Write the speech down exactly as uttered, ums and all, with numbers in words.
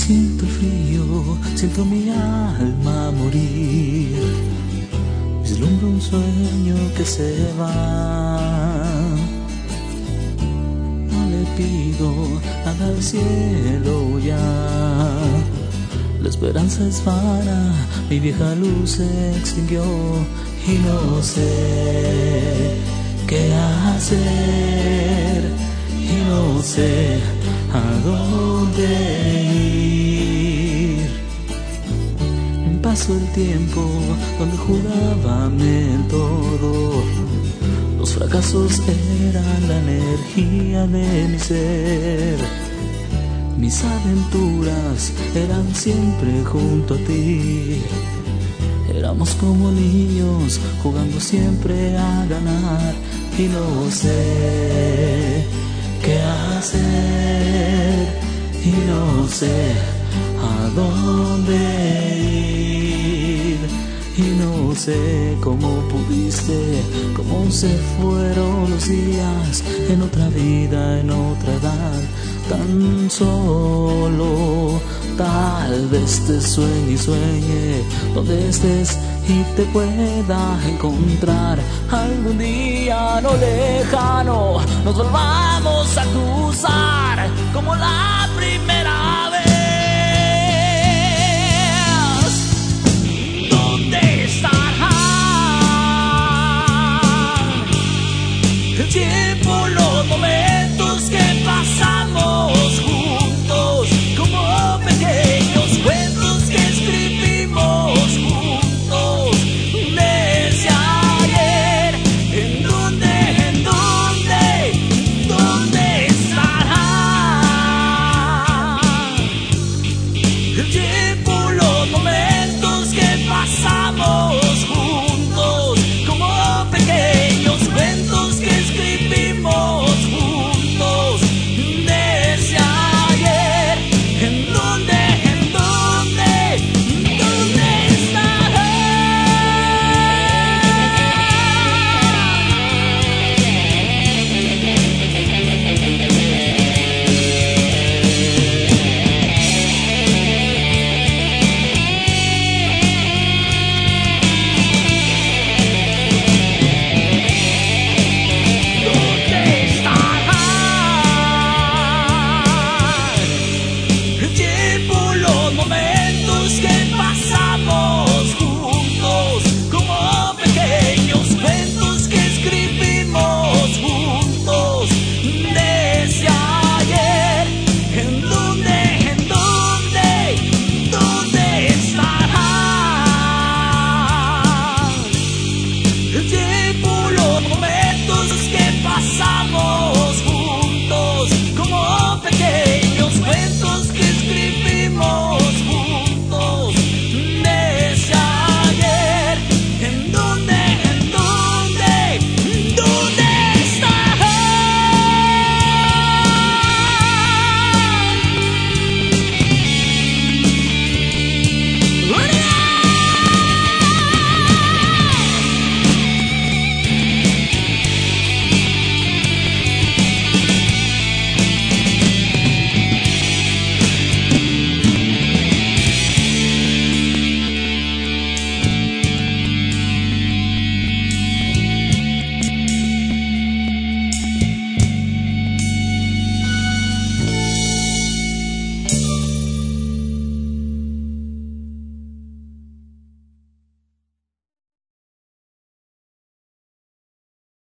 Siento el frío, siento mi alma morir. Vislumbro un sueño que se va. No le pido nada al cielo ya. La esperanza es vana, mi vieja luz se extinguió y no sé qué hacer y no sé a dónde ir. Pasó el tiempo donde jugaba en todo. Los fracasos eran la energía de mi ser. Mis aventuras eran siempre junto a ti. Éramos como niños jugando siempre a ganar y no sé qué hacer y no sé a dónde ir y no sé cómo pudiste, cómo se fueron los días en otra vida, en otra edad. Tan solo, tal vez te sueñe y sueñe donde estés y te pueda encontrar. Algún día no lejano nos volvamos a cruzar como la primera vez.